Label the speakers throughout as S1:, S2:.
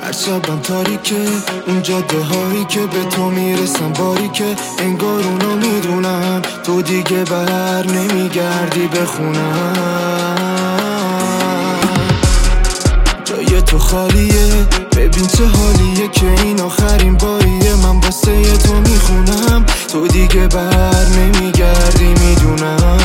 S1: هر شبم تاریکه، اون جاده هایی که به تو میرسم باریکه. انگار اونا میدونن تو دیگه بر نمیگردی بخونم. جای تو خالیه، ببین چه حالیه که این آخرین باریه. من واسه تو میخونم، تو دیگه بر نمیگردی میدونم.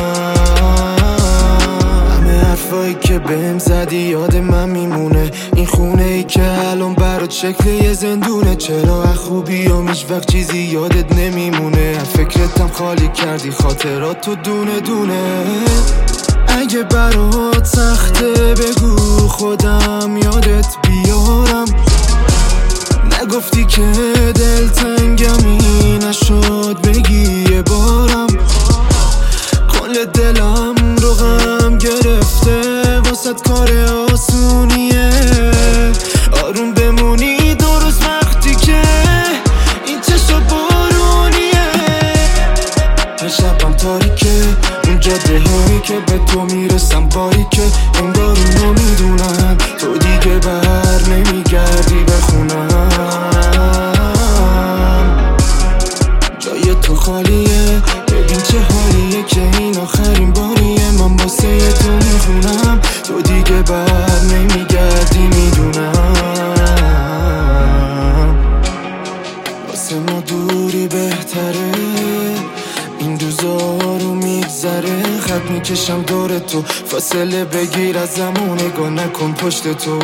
S1: همه حرفایی که بهم زدی یاد من میمونه. این خونه ای که الان برات شکل یه زندونه. چرا از خوبی و هیچ وقت چیزی یادت نمیمونه. فکرتم خالی کردی خاطرات تو دونه دونه. اگه برات سخته بگو خودم یادت بیارم. نگفتی که دلتنگمی نشد بگی یه بارم. کل دلم رو غم گرفته واسه کار آسونیه. آروم بمونی درست وقتی که این چشم بارونیه. هر شبم تاریکه، اون جاده هایی که به تو میرسم باریکه. انگار اونا میدونن تو دیگه بر نمیگردی بخونم. جای تو خالیه، ببین چه حالیه که این آخرین باریه. من واسه تو میخونم، تو دیگه بر نمیگردی میدونم. واسه ما دوری بهتره، این روزا رو میگذره. خط میکشم دور تو، فاصله بگیر از زمان. نگاه نکن پشت تو.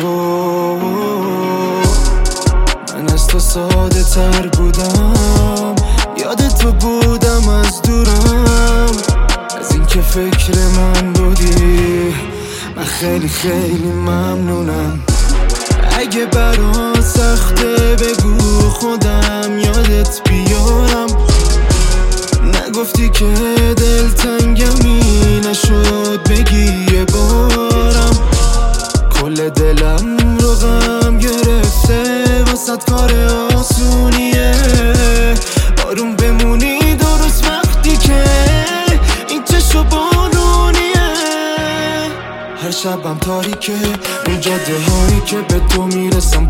S1: من از تو ساده تر بودم، یاد تو بودم از دورم. از این که فکر من بودی من خیلی خیلی ممنونم. اگه برات سخته بگو خودم یادت بیارم. نگفتی که دلتنگمی نشد بگی یه بارم. کل دلم رو غم گرفته واسه کار آسونیه. آروم بمونی درست وقتی که این چشم بارونیه. هر شبم تاریکه، اون جاده هایی که به تو میرسم